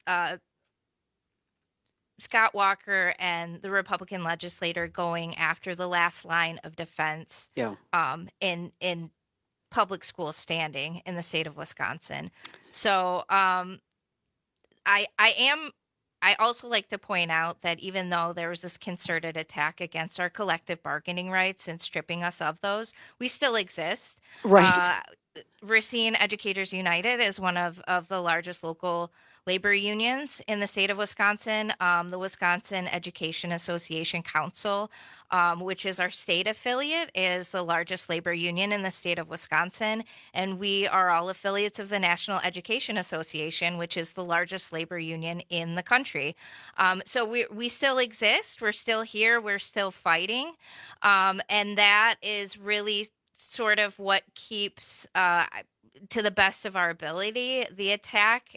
Scott Walker and the Republican legislator going after the last line of defense in public school standing in the state of Wisconsin. So I also like to point out that even though there was this concerted attack against our collective bargaining rights and stripping us of those, we still exist. Right. Racine Educators United is one of the largest local labor unions in the state of Wisconsin. The Wisconsin Education Association Council, which is our state affiliate, is the largest labor union in the state of Wisconsin. And we are all affiliates of the National Education Association, which is the largest labor union in the country. So we still exist. We're still here. We're still fighting. And that is really sort of what keeps, to the best of our ability, the attack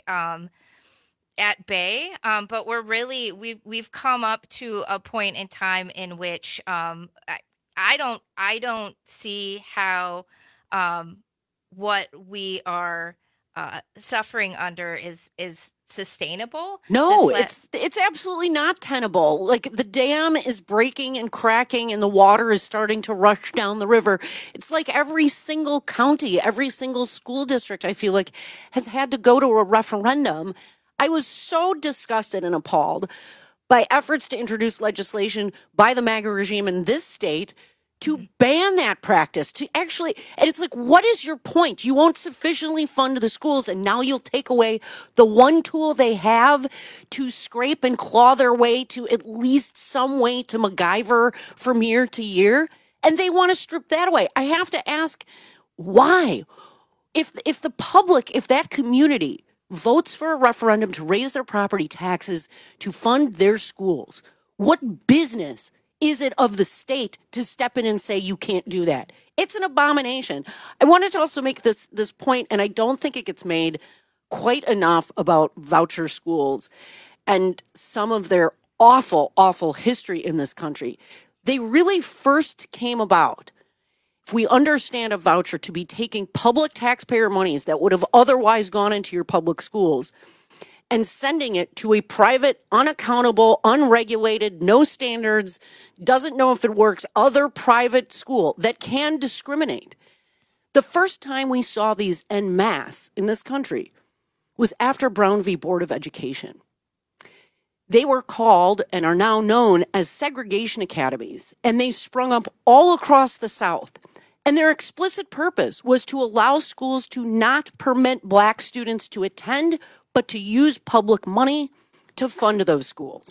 at bay. But we're really, we've come up to a point in time in which I don't see how what we are suffering under is sustainable. No, it's absolutely not tenable. Like, the dam is breaking and cracking and the water is starting to rush down the river. It's like every single county, every single school district, I feel like, has had to go to a referendum. I was so disgusted and appalled by efforts to introduce legislation by the MAGA regime in this state to ban that practice, to actually, and it's like, what is your point? You won't sufficiently fund the schools, and now you'll take away the one tool they have to scrape and claw their way to at least some way to MacGyver from year to year, and they want to strip that away. I have to ask, why? If the public, if that community votes for a referendum to raise their property taxes to fund their schools, what business is it of the state to step in and say you can't do that? It's an abomination. I wanted to also make this point, and I don't think it gets made quite enough about voucher schools and some of their awful, awful history in this country. They really first came about, if we understand a voucher to be taking public taxpayer monies that would have otherwise gone into your public schools and sending it to a private, unaccountable, unregulated, no standards, doesn't know if it works, other private school that can discriminate. The first time we saw these en masse in this country was after Brown v. Board of Education. They were called and are now known as segregation academies, and they sprung up all across the South. And their explicit purpose was to allow schools to not permit Black students to attend, but to use public money to fund those schools.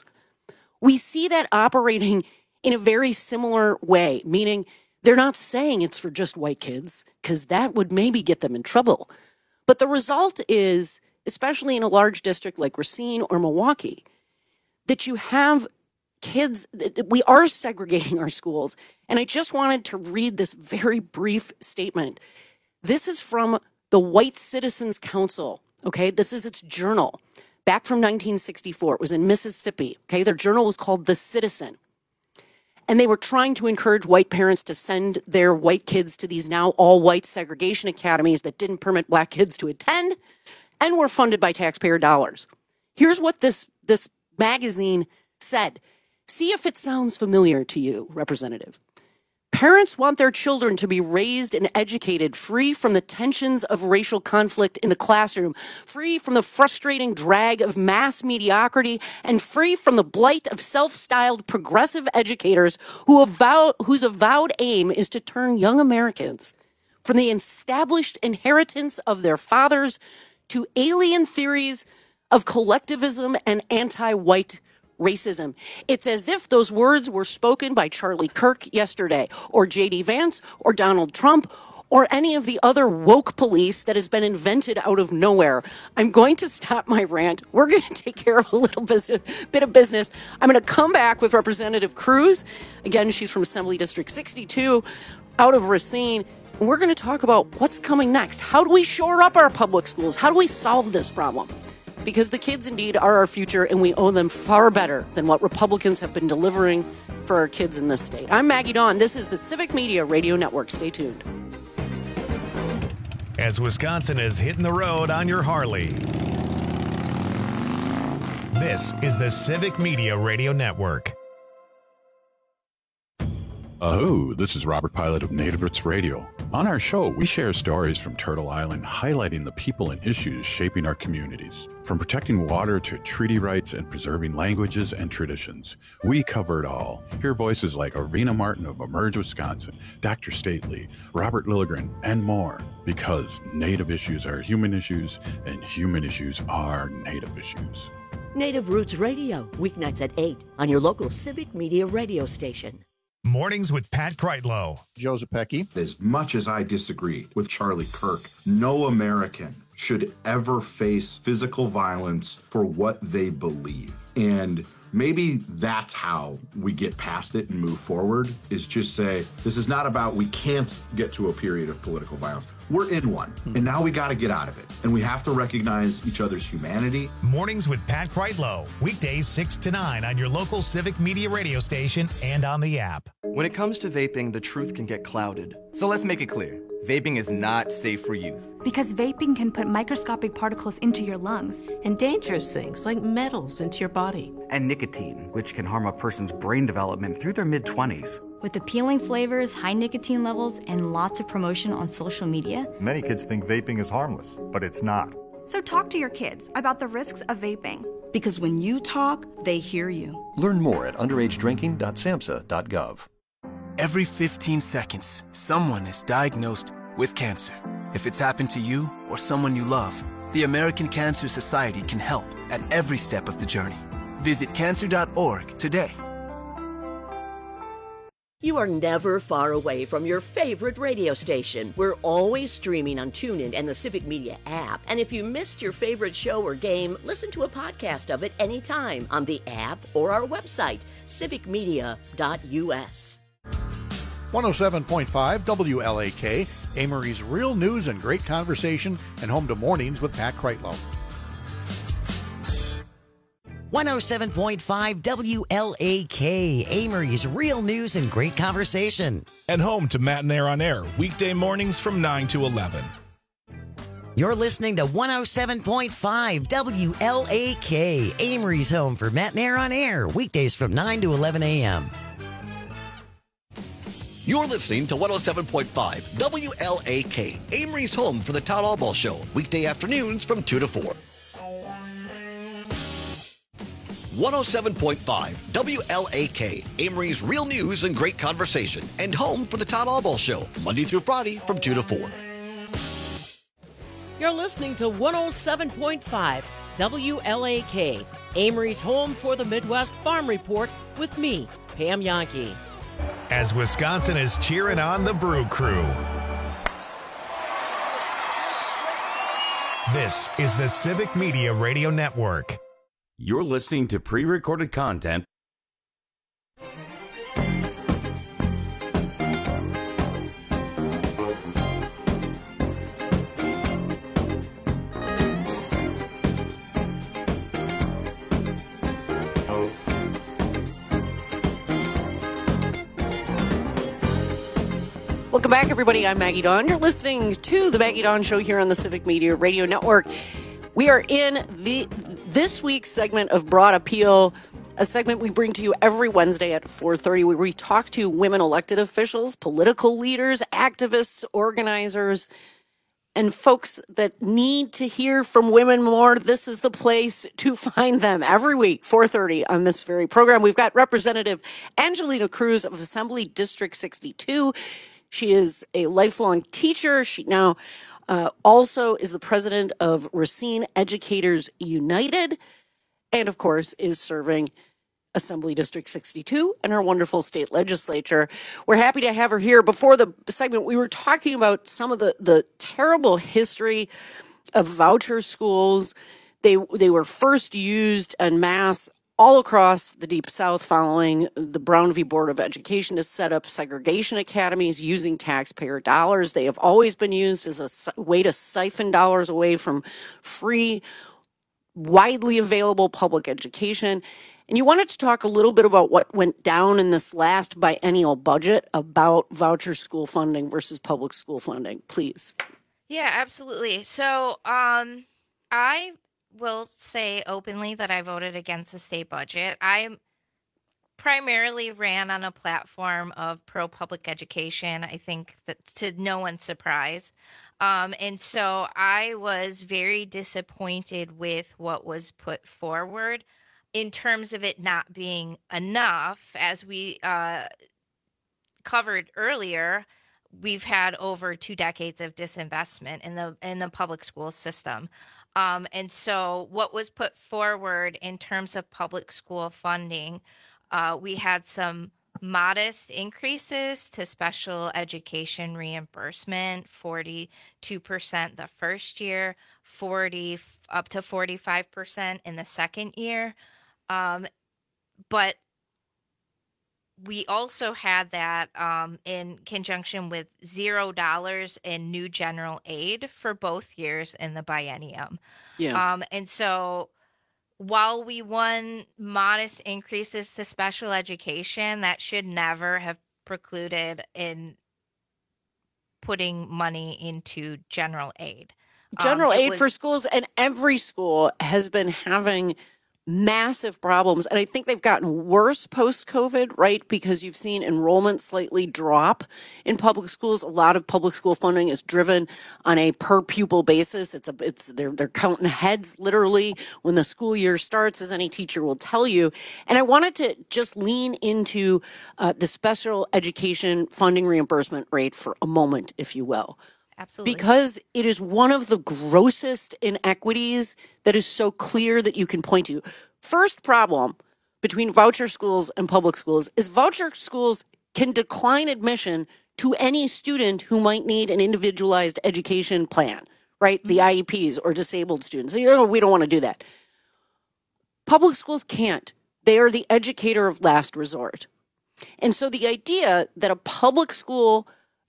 We see that operating in a very similar way, meaning they're not saying it's for just white kids, because that would maybe get them in trouble. But the result is, especially in a large district like Racine or Milwaukee, that you have kids, we are segregating our schools. And I just wanted to read this very brief statement. This is from the White Citizens Council. Okay, this is its journal back from 1964. It was in Mississippi. Okay, their journal was called The Citizen. And they were trying to encourage white parents to send their white kids to these now all-white segregation academies that didn't permit Black kids to attend and were funded by taxpayer dollars. Here's what this magazine said. See if it sounds familiar to you, Representative. Parents want their children to be raised and educated free from the tensions of racial conflict in the classroom, free from the frustrating drag of mass mediocrity, and free from the blight of self-styled progressive educators whose avowed aim is to turn young Americans from the established inheritance of their fathers to alien theories of collectivism and anti-white racism. It's as if those words were spoken by Charlie Kirk yesterday, or J.D. Vance, or Donald Trump, or any of the other woke police that has been invented out of nowhere. I'm going to stop my rant. We're going to take care of a little bit of business. I'm going to come back with Representative Cruz. Again, she's from Assembly District 62, out of Racine. And we're going to talk about what's coming next. How do we shore up our public schools? How do we solve this problem? Because the kids indeed are our future, and we owe them far better than what Republicans have been delivering for our kids in this state. I'm Maggie Dawn. This is the Civic Media Radio Network. Stay tuned. As Wisconsin is hitting the road on your Harley, this is the Civic Media Radio Network. This is Robert Pilot of Native Roots Radio. On our show, we share stories from Turtle Island highlighting the people and issues shaping our communities. From protecting water to treaty rights and preserving languages and traditions, we cover it all. Hear voices like Arvina Martin of Emerge Wisconsin, Dr. Stately, Robert Lilligren, and more. Because Native issues are human issues, and human issues are Native issues. Native Roots Radio, weeknights at 8 on your local Civic Media radio station. Mornings with Pat Kreitlow. Joe Zepecki. As much as I disagree with Charlie Kirk, no American should ever face physical violence for what they believe. And maybe that's how we get past it and move forward, is just say, this is not about we can't get to a period of political violence. We're in one, and now we got to get out of it. And we have to recognize each other's humanity. Mornings with Pat Kreitlow. Weekdays 6 to 9 on your local Civic Media radio station and on the app. When it comes to vaping, the truth can get clouded. So let's make it clear. Vaping is not safe for youth. Because vaping can put microscopic particles into your lungs. And dangerous things like metals into your body. And nicotine, which can harm a person's brain development through their mid-20s. With appealing flavors, high nicotine levels, and lots of promotion on social media. Many kids think vaping is harmless, but it's not. So talk to your kids about the risks of vaping. Because when you talk, they hear you. Learn more at underagedrinking.samhsa.gov. Every 15 seconds, someone is diagnosed with cancer. If it's happened to you or someone you love, the American Cancer Society can help at every step of the journey. Visit cancer.org today. You are never far away from your favorite radio station. We're always streaming on TuneIn and the Civic Media app. And if you missed your favorite show or game, listen to a podcast of it anytime on the app or our website, civicmedia.us. 107.5 WLAK, Amory's real news and great conversation, and home to Mornings with Pat Kreitlow. 107.5 WLAK, Amory's real news and great conversation. And home to Matt and Air on Air, weekday mornings from 9 to 11. You're listening to 107.5 WLAK, Amory's home for Matt and Air on Air, weekdays from 9 to 11 a.m. You're listening to 107.5 WLAK, Amory's home for the Todd Allball Show, weekday afternoons from 2 to 4. 107.5 WLAK, Amory's real news and great conversation, and home for the Todd Allball Show, Monday through Friday from 2 to 4. You're listening to 107.5 WLAK, Amory's home for the Midwest Farm Report with me, Pam Yankee. As Wisconsin is cheering on the Brew Crew. This is the Civic Media Radio Network. You're listening to pre-recorded content. Welcome back, everybody. I'm Maggie Dawn. You're listening to the Maggie Dawn Show here on the Civic Media Radio Network. We are in this week's segment of Broad Appeal, a segment we bring to you every Wednesday at 4:30, where we talk to women elected officials, political leaders, activists, organizers, and folks that need to hear from women more. This is the place to find them every week, 4:30 on this very program. We've got Representative Angelina Cruz of Assembly District 62. She is a lifelong teacher. She now also is the president of Racine Educators United, and of course is serving Assembly District 62 and our wonderful state legislature. We're happy to have her here. Before the segment, we were talking about some of the terrible history of voucher schools. They were first used en masse all across the Deep South following the Brown v. Board of Education to set up segregation academies using taxpayer dollars. They have always been used as a way to siphon dollars away from free, widely available public education. And you wanted to talk a little bit about what went down in this last biennial budget about voucher school funding versus public school funding, please. Yeah, absolutely. So I will say openly that I voted against the state budget. I'm primarily ran on a platform of pro-public education. I think that to no one's surprise. And so I was very disappointed with what was put forward in terms of it not being enough. As we covered earlier, we've had over 2 decades of disinvestment in the public school system. And so what was put forward in terms of public school funding, we had some modest increases to special education reimbursement, 42% the first year, 40 up to 45% in the second year. But we also had that in conjunction with $0 in new general aid for both years in the biennium. Yeah. And so while we won modest increases to special education, that should never have precluded in putting money into general aid. General aid for schools, and every school has been having massive problems. And I think they've gotten worse post-COVID, right? Because you've seen enrollment slightly drop in public schools. A lot of public school funding is driven on a per pupil basis. They're counting heads literally when the school year starts, as any teacher will tell you. And I wanted to just lean into the special education funding reimbursement rate for a moment, if you will. Absolutely. Because it is one of the grossest inequities that is so clear that you can point to. First problem between voucher schools and public schools is voucher schools can decline admission to any student who might need an individualized education plan, right? Mm-hmm. The IEPs or disabled students. We don't want to do that. Public schools can't. They are the educator of last resort. And so the idea that a public school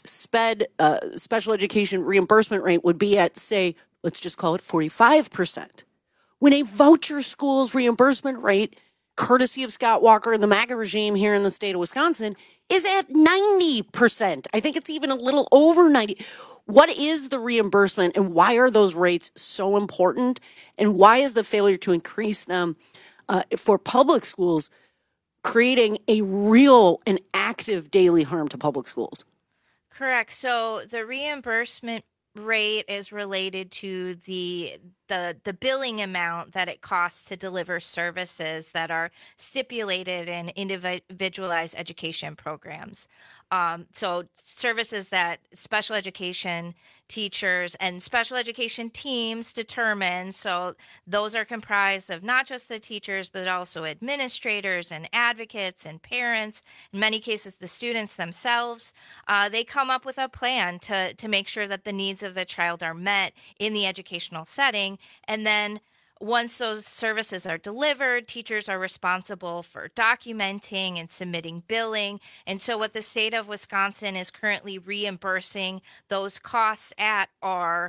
special education reimbursement rate would be at, say, let's just call it 45%. When a voucher school's reimbursement rate, courtesy of Scott Walker and the MAGA regime here in the state of Wisconsin, is at 90%. I think it's even a little over 90%. What is the reimbursement and why are those rates so important? And why is the failure to increase them for public schools creating a real and active daily harm to public schools? Correct. So the reimbursement rate is related to the billing amount that it costs to deliver services that are stipulated in individualized education programs. So services that special education teachers and special education teams determine. So those are comprised of not just the teachers, but also administrators and advocates and parents. In many cases, the students themselves. They come up with a plan to make sure that the needs of the child are met in the educational setting. And then once those services are delivered, teachers are responsible for documenting and submitting billing. And so what the state of Wisconsin is currently reimbursing those costs at are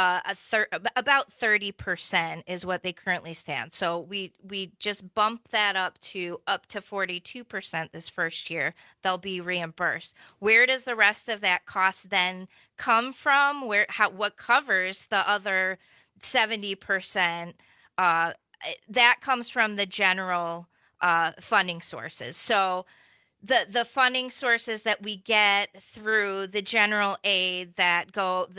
about 30% is what they currently stand. So we just bumped that up to 42% this first year. They'll be reimbursed. Where does the rest of that cost then come from? What covers the other 70%? That comes from the general funding sources. So the funding sources that we get through the general aid that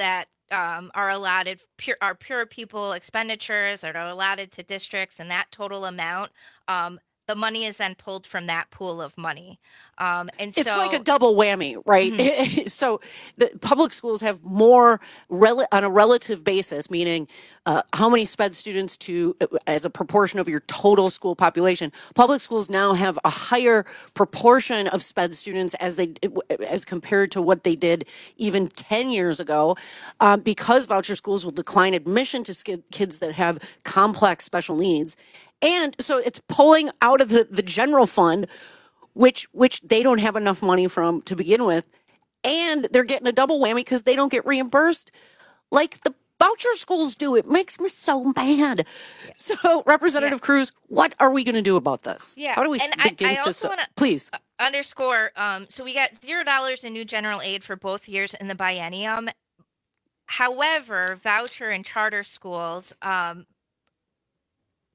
are allotted are pure pupil expenditures that are allotted to districts, and that total amount. The money is then pulled from that pool of money. It's like a double whammy, right? Mm-hmm. So the public schools have more on a relative basis, meaning how many SPED students as a proportion of your total school population. Public schools now have a higher proportion of SPED students as compared to what they did even 10 years ago, because voucher schools will decline admission to kids that have complex special needs. And so it's pulling out of the general fund, which they don't have enough money from to begin with. And they're getting a double whammy because they don't get reimbursed like the voucher schools do. It makes me so mad. Yeah. So, Representative Cruz, what are we going to do about this? Yeah. How do we begin I also want to please underscore, so we got $0 in new general aid for both years in the biennium. However, voucher and charter schools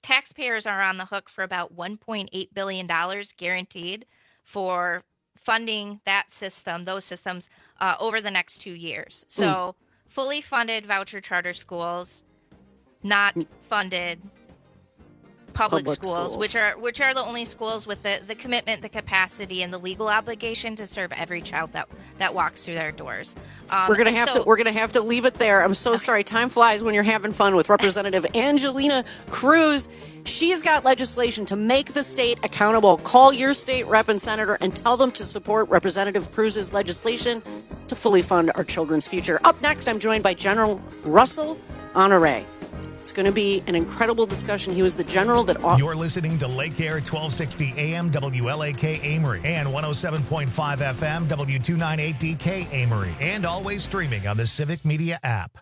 taxpayers are on the hook for about $1.8 billion guaranteed for funding that system, those systems, over the next 2 years. So fully funded voucher charter schools, not funded public schools, which are the only schools with the commitment, the capacity, and the legal obligation to serve every child that walks through their doors. We're gonna have to leave it there. I'm so sorry. Time flies when you're having fun with Representative Angelina Cruz. She's got legislation to make the state accountable. Call your state rep and senator and tell them to support Representative Cruz's legislation to fully fund our children's future. Up next, I'm joined by General Russell Honore. It's going to be an incredible discussion. He was the general that... You're listening to Lake Air 1260 AM WLAK Amory and 107.5 FM W298DK Amory, and always streaming on the Civic Media app.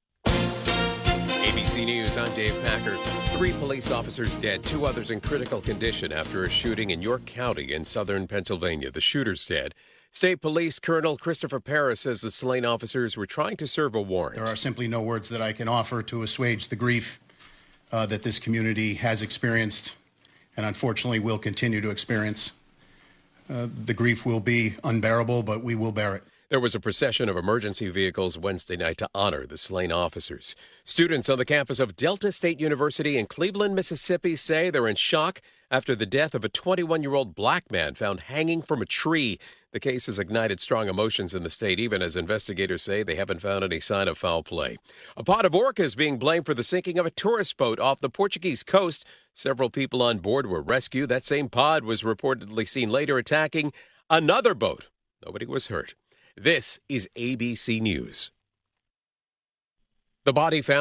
ABC News, I'm Dave Packer. 3 police officers dead, 2 others in critical condition after a shooting in York County in southern Pennsylvania. The shooter's dead. State Police Colonel Christopher Paris says the slain officers were trying to serve a warrant. There are simply no words that I can offer to assuage the grief that this community has experienced and unfortunately will continue to experience. The grief will be unbearable, but we will bear it. There was a procession of emergency vehicles Wednesday night to honor the slain officers. Students on the campus of Delta State University in Cleveland, Mississippi say they're in shock after the death of a 21-year-old black man found hanging from a tree. The case has ignited strong emotions in the state, even as investigators say they haven't found any sign of foul play. A pod of orcas being blamed for the sinking of a tourist boat off the Portuguese coast. Several people on board were rescued. That same pod was reportedly seen later attacking another boat. Nobody was hurt. This is ABC News. The body found